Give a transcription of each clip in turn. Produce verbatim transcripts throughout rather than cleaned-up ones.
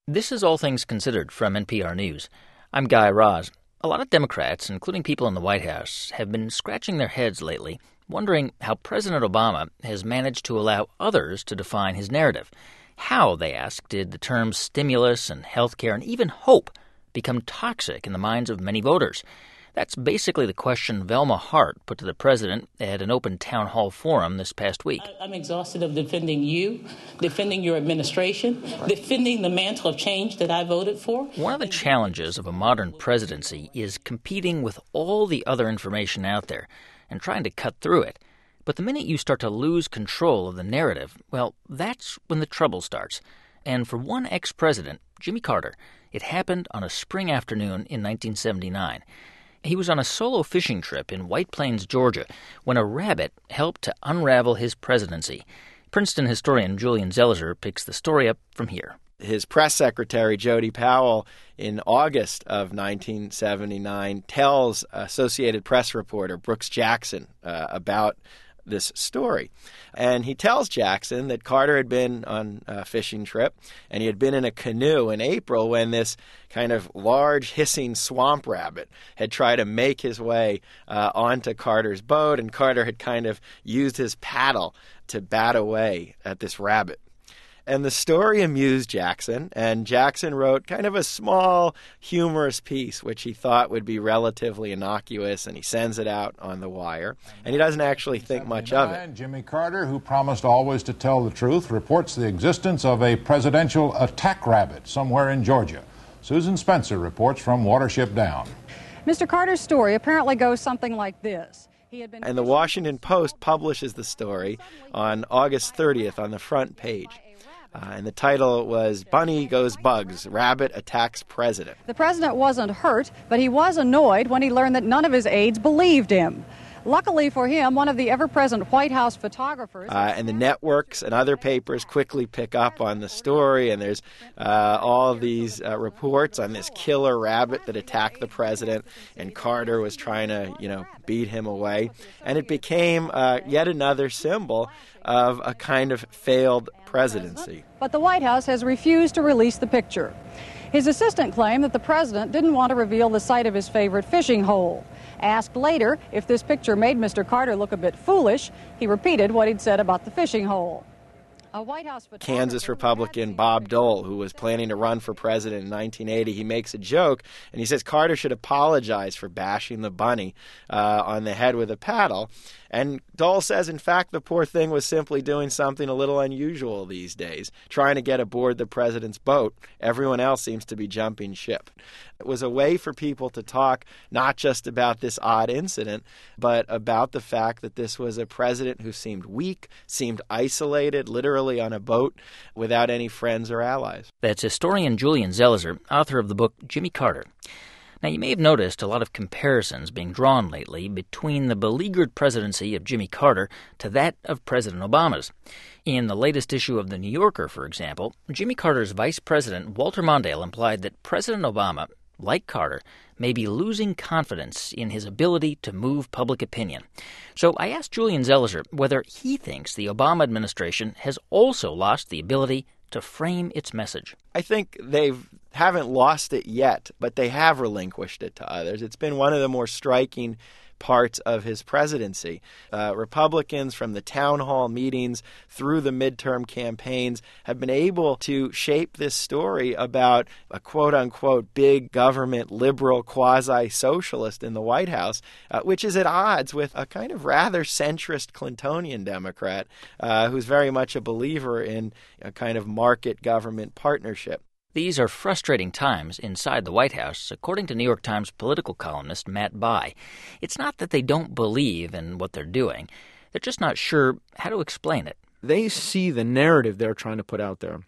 This is All Things Considered from N P R News. I'm Guy Raz. A lot of Democrats, including people in the White House, have been scratching their heads lately, wondering how President Obama has managed to allow others to define his narrative. How, they ask, did the terms stimulus and health care and even hope become toxic in the minds of many voters? That's basically the question Velma Hart put to the president at an open town hall forum this past week. I'm exhausted of defending you, defending your administration, defending the mantle of change that I voted for. One of the challenges of a modern presidency is competing with all the other information out there and trying to cut through it. But the minute you start to lose control of the narrative, well, that's when the trouble starts. And for one ex-president, Jimmy Carter, it happened on a spring afternoon in nineteen seventy-nine. He was on a solo fishing trip in White Plains, Georgia, when a rabbit helped to unravel his presidency. Princeton historian Julian Zelizer picks the story up from here. His press secretary, Jody Powell, in August of nineteen seventy-nine, tells Associated Press reporter Brooks Jackson uh, about this story. And he tells Jackson that Carter had been on a fishing trip, and he had been in a canoe in April when this kind of large hissing swamp rabbit had tried to make his way uh, onto Carter's boat, and Carter had kind of used his paddle to bat away at this rabbit. And the story amused Jackson, and Jackson wrote kind of a small, humorous piece, which he thought would be relatively innocuous, and he sends it out on the wire, and he doesn't actually think much of it. Jimmy Carter, who promised always to tell the truth, reports the existence of a presidential attack rabbit somewhere in Georgia. Susan Spencer reports from Watership Down. Mister Carter's story apparently goes something like this. He had been and the Washington Post publishes the story on August thirtieth on the front page. Uh, and the title was Bunny Goes Bugs, Rabbit Attacks President. The president wasn't hurt, but he was annoyed when he learned that none of his aides believed him. Luckily for him, one of the ever-present White House photographers... Uh, and the networks and other papers quickly pick up on the story, and there's uh, all these uh, reports on this killer rabbit that attacked the president, and Carter was trying to, you know, beat him away. And it became uh, yet another symbol of a kind of failed presidency. But the White House has refused to release the picture. His assistant claimed that the president didn't want to reveal the site of his favorite fishing hole. Asked later if this picture made Mister Carter look a bit foolish, he repeated what he'd said about the fishing hole. A White House Kansas Republican Bob Dole, who was planning to run for president in nineteen eighty, he makes a joke, and he says Carter should apologize for bashing the bunny uh, on the head with a paddle. And Dole says, in fact, the poor thing was simply doing something a little unusual these days, trying to get aboard the president's boat. Everyone else seems to be jumping ship. It was a way for people to talk not just about this odd incident, but about the fact that this was a president who seemed weak, seemed isolated, literally on a boat, without any friends or allies. That's historian Julian Zelizer, author of the book Jimmy Carter. Now, you may have noticed a lot of comparisons being drawn lately between the beleaguered presidency of Jimmy Carter to that of President Obama's. In the latest issue of The New Yorker, for example, Jimmy Carter's vice president, Walter Mondale, implied that President Obama, like Carter, may be losing confidence in his ability to move public opinion. So I asked Julian Zelizer whether he thinks the Obama administration has also lost the ability to frame its message. I think they haven't lost it yet, but they have relinquished it to others. It's been one of the more striking parts of his presidency. Uh, Republicans, from the town hall meetings through the midterm campaigns, have been able to shape this story about a quote-unquote big government liberal quasi-socialist in the White House, uh, which is at odds with a kind of rather centrist Clintonian Democrat uh, who's very much a believer in a kind of market government partnership. These are frustrating times inside the White House, according to New York Times political columnist Matt Bai. It's not that they don't believe in what they're doing. They're just not sure how to explain it. They see the narrative they're trying to put out there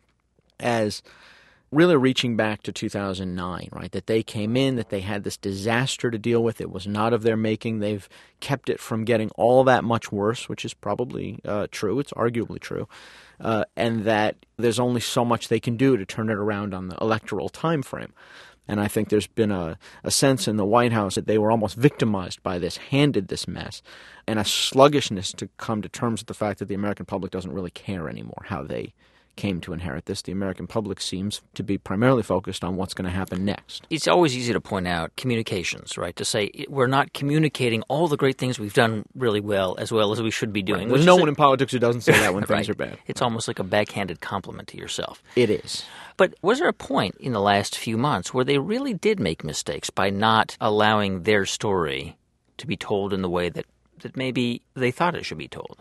as really reaching back to two thousand nine, right? That they came in, that they had this disaster to deal with. It was not of their making. They've kept it from getting all that much worse, which is probably uh, true. It's arguably true. Uh, and that there's only so much they can do to turn it around on the electoral time frame. And I think there's been a, a sense in the White House that they were almost victimized by this, handed this mess, and a sluggishness to come to terms with the fact that the American public doesn't really care anymore how they came to inherit this. The American public seems to be primarily focused on what's going to happen next. It's always easy to point out communications, right? To say we're not communicating all the great things we've done really well as well as we should be doing. Right. There's no one a, in politics who doesn't say that when right. things are bad. It's almost like a backhanded compliment to yourself. It is. But was there a point in the last few months where they really did make mistakes by not allowing their story to be told in the way that, that maybe they thought it should be told?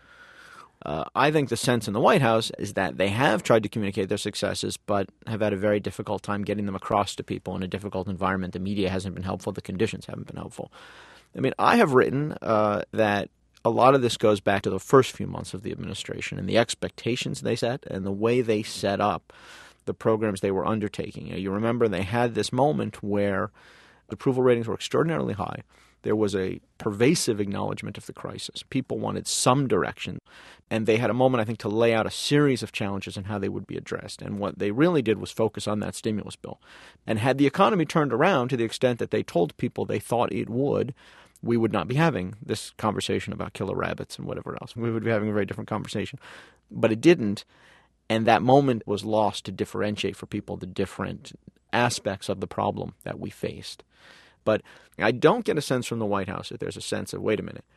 Uh, I think the sense in the White House is that they have tried to communicate their successes, but have had a very difficult time getting them across to people in a difficult environment. The media hasn't been helpful. The conditions haven't been helpful. I mean, I have written uh, that a lot of this goes back to the first few months of the administration and the expectations they set and the way they set up the programs they were undertaking. You know, you remember they had this moment where approval ratings were extraordinarily high. There was a pervasive acknowledgement of the crisis. People wanted some direction. And they had a moment, I think, to lay out a series of challenges and how they would be addressed. And what they really did was focus on that stimulus bill. And had the economy turned around to the extent that they told people they thought it would, we would not be having this conversation about killer rabbits and whatever else. We would be having a very different conversation. But it didn't. And that moment was lost to differentiate for people the different aspects of the problem that we faced. But I don't get a sense from the White House that there's a sense of, wait a minute,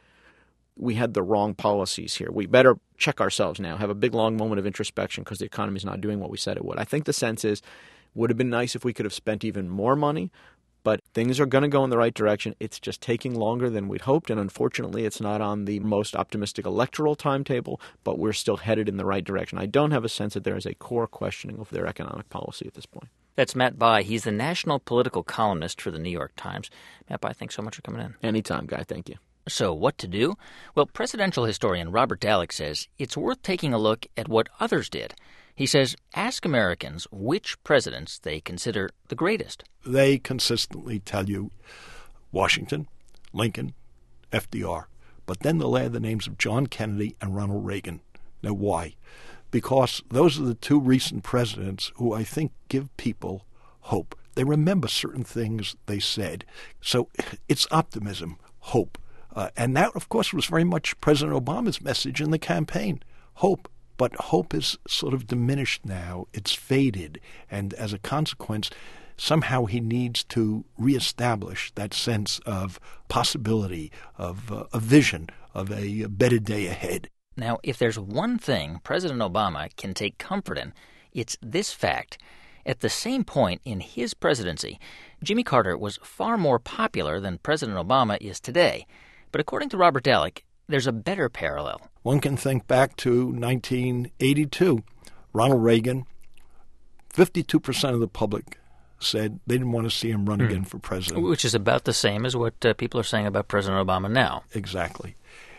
we had the wrong policies here. We better check ourselves now, have a big, long moment of introspection because the economy's not doing what we said it would. I think the sense is, would have been nice if we could have spent even more money, but things are going to go in the right direction. It's just taking longer than we'd hoped, and unfortunately it's not on the most optimistic electoral timetable, but we're still headed in the right direction. I don't have a sense that there is a core questioning of their economic policy at this point. That's Matt Bai. He's the national political columnist for the New York Times. Matt Bai, thanks so much for coming in. Anytime, Guy. Thank you. So what to do? Well, presidential historian Robert Dallek says it's worth taking a look at what others did. He says, ask Americans which presidents they consider the greatest. They consistently tell you Washington, Lincoln, F D R. But then they'll add the names of John Kennedy and Ronald Reagan. Now, why? Because those are the two recent presidents who I think give people hope. They remember certain things they said. So it's optimism, hope. Uh, and that, of course, was very much President Obama's message in the campaign, hope. But hope is sort of diminished now. It's faded. And as a consequence, somehow he needs to reestablish that sense of possibility, of uh, a vision, of a better day ahead. Now, if there's one thing President Obama can take comfort in, it's this fact. At the same point in his presidency, Jimmy Carter was far more popular than President Obama is today. But according to Robert Dallek, there's a better parallel. One can think back to nineteen eighty-two. Ronald Reagan, fifty-two percent of the public said they didn't want to see him run mm. again for president. Which is about the same as what uh, people are saying about President Obama now. Exactly.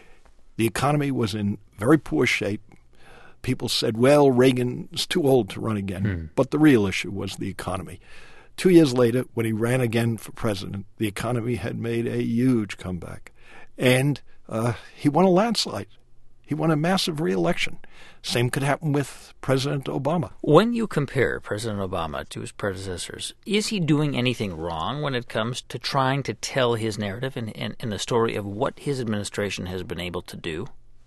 The economy was in very poor shape. People said, well, Reagan's too old to run again. Mm. But the real issue was the economy. Two years later, when he ran again for president, the economy had made a huge comeback. And uh, he won a landslide. He won a massive re-election. Same could happen with President Obama. When you compare President Obama to his predecessors, is he doing anything wrong when it comes to trying to tell his narrative and, and, and the story of what his administration has been able to do?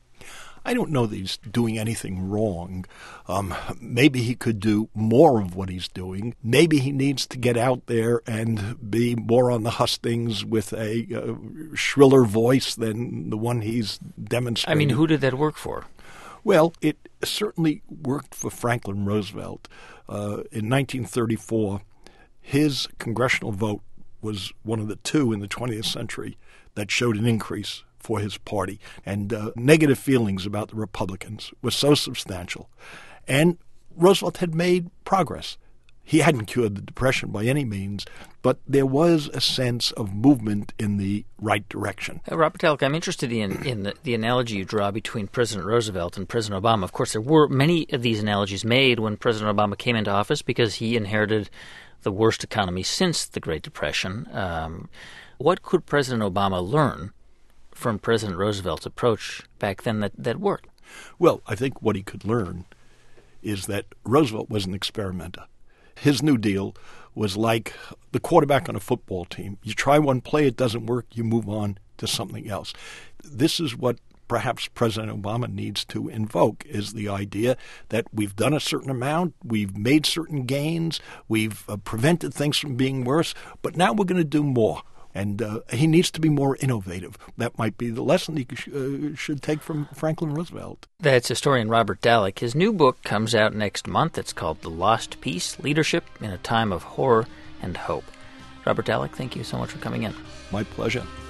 I don't know that he's doing anything wrong. Um, maybe he could do more of what he's doing. Maybe he needs to get out there and be more on the hustings with a uh, shriller voice than the one he's demonstrated. I mean, who did that work for? Well, it certainly worked for Franklin Roosevelt. Uh, in nineteen thirty-four, his congressional vote was one of the two in the twentieth century that showed an increase for his party, and uh, negative feelings about the Republicans were so substantial. And Roosevelt had made progress. He hadn't cured the Depression by any means, but there was a sense of movement in the right direction. Uh, Robert Dallek, I'm interested in, in the, the analogy you draw between President Roosevelt and President Obama. Of course, there were many of these analogies made when President Obama came into office because he inherited the worst economy since the Great Depression. Um, what could President Obama learn from President Roosevelt's approach back then that, that worked? Well, I think what he could learn is that Roosevelt was an experimenter. His New Deal was like the quarterback on a football team. You try one play, it doesn't work, you move on to something else. This is what perhaps President Obama needs to invoke, is the idea that we've done a certain amount, we've made certain gains, we've uh, prevented things from being worse, but now we're going to do more. And uh, he needs to be more innovative. That might be the lesson he sh- uh, should take from Franklin Roosevelt. That's historian Robert Dallek. His new book comes out next month. It's called The Lost Peace, Leadership in a Time of Horror and Hope. Robert Dallek, thank you so much for coming in. My pleasure.